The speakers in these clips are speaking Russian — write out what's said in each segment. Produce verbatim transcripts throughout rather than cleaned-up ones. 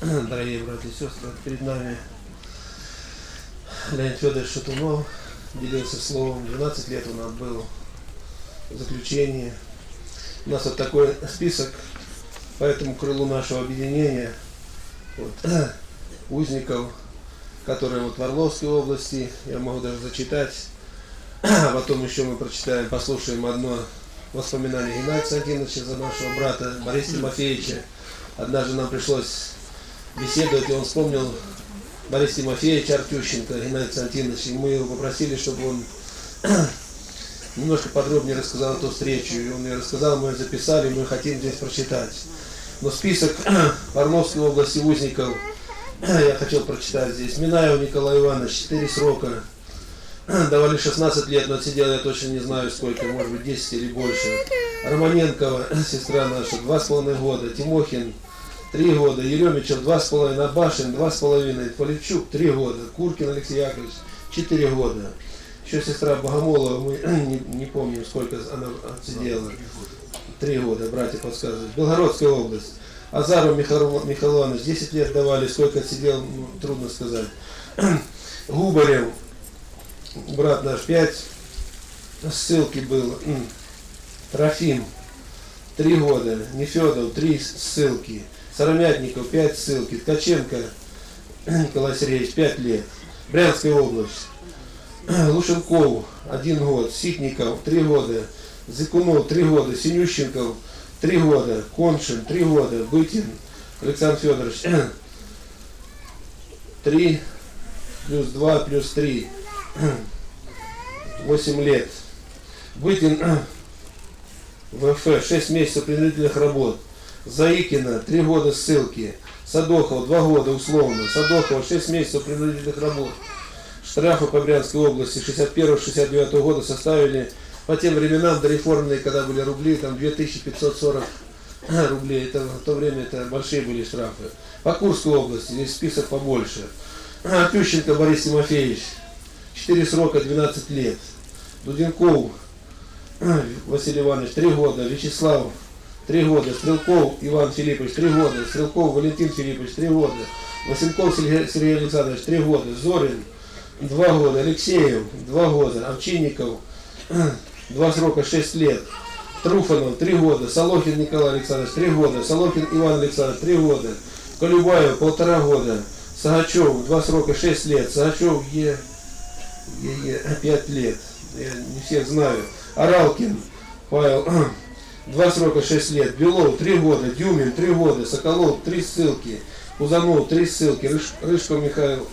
Дорогие братья и сестры, перед нами Леонид Федорович Шатунов делился словом. двенадцать лет он отбыл в заключении. У нас вот такой список по этому крылу нашего объединения вот, узников, которые вот в Орловской области, я могу даже зачитать, а потом еще мы прочитаем, послушаем одно воспоминание Геннадия Константиновича за нашего брата Бориса Тимофеевича. Однажды нам пришлось беседовать, и он вспомнил Бориса Тимофеевича Артющенко, Геннадия Константиновича, и мы его попросили, чтобы он немножко подробнее рассказал эту встречу. И он мне рассказал, мы записали, мы хотим здесь прочитать. Но список Орловской области узников я хотел прочитать здесь. Минаев Николай Иванович, четыре срока. Давали шестнадцать лет, но отсидел я точно не знаю сколько, может быть десять или больше. Романенкова, сестра наша, два с половиной года. Тимохин, три года. Еремичев, два с половиной. Абашин, два с половиной. Полевчук, три года. Куркин Алексей Яковлевич, четыре года. Еще сестра Богомолова, мы не, не помним, сколько она отсидела. Три года, братья подсказывают. Белгородская область. Азаров Михаил, Михаил Иванович, десять лет давали, сколько отсидел, ну, трудно сказать. Губарев, брат наш, пять ссылки было. Трофим, три года. Нефедов, три ссылки. Сыромятников, пять ссылки. Ткаченко Николай Сергеевич, пять лет. Брянская область. Лушенков, один год. Ситников, три года. Зыкунов, три года. Синющенков, три года. Коншин, три года. Бытин Александр Федорович, три плюс два плюс три. восемь лет. Бытин ВФ, шесть месяцев принудительных работ. Заикина, три года ссылки. Садохов, два года условно. Садохова, шесть месяцев принудительных работ. Штрафы по Брянской области шестьдесят первого — шестьдесят девятого года составили по тем временам дореформенные, когда были рубли, там две тысячи пятьсот сорок рублей. Это, в то время это большие были штрафы. По Курской области, здесь список побольше. Артющенко Борис Тимофеевич, четыре срока, двенадцать лет. Дуденков Василий Иванович, три года. Вячеслав, три года. Стрелков Иван Филиппович, три года. Стрелков Валентин Филиппович, три года. Васильков Сергей Александрович, три года. Зорин, два года. Алексеев, два года. Овчинников, два срока, шесть лет. Труфанов, три года. Солохин Николай Александрович, три года. Солохин Иван Александрович, три года. Колюбаев, полтора года. Сагачев, два срока, шесть лет. Сагачев, Е, Е, Е, пять лет. Я не всех знаю. Аралкин Павел, два срока, шесть лет. Белов, три года. Дюмин, три года. Соколов, три ссылки. Пузанов, три ссылки. Рыж, Рыжков Михаил,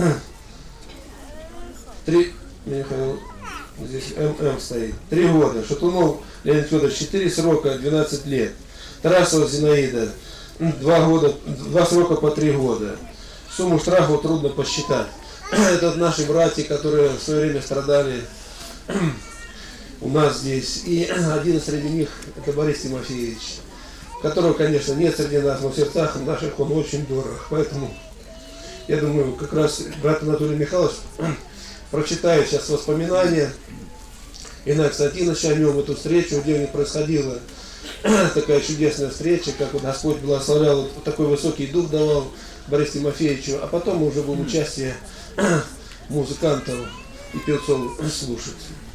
три, Михаил, здесь ММ стоит, три года. Шатунов Леонид Федорович, четыре срока, двенадцать лет. Тарасова Зинаида, два года, два срока по три года. Сумму штрафов трудно посчитать. Это наши братья, которые в свое время страдали у нас здесь. И один среди них это Борис Тимофеевич, которого, конечно, нет среди нас, но в сердцах наших он очень дорог. Поэтому я думаю, как раз брат Анатолий Михайлович прочитает сейчас воспоминания Геннадия Константиновича о нем, эту встречу, где у них происходила такая чудесная встреча, как вот Господь благословлял, вот такой высокий дух давал Борису Тимофеевичу, а потом мы уже будем участие музыкантов и певцов слушать.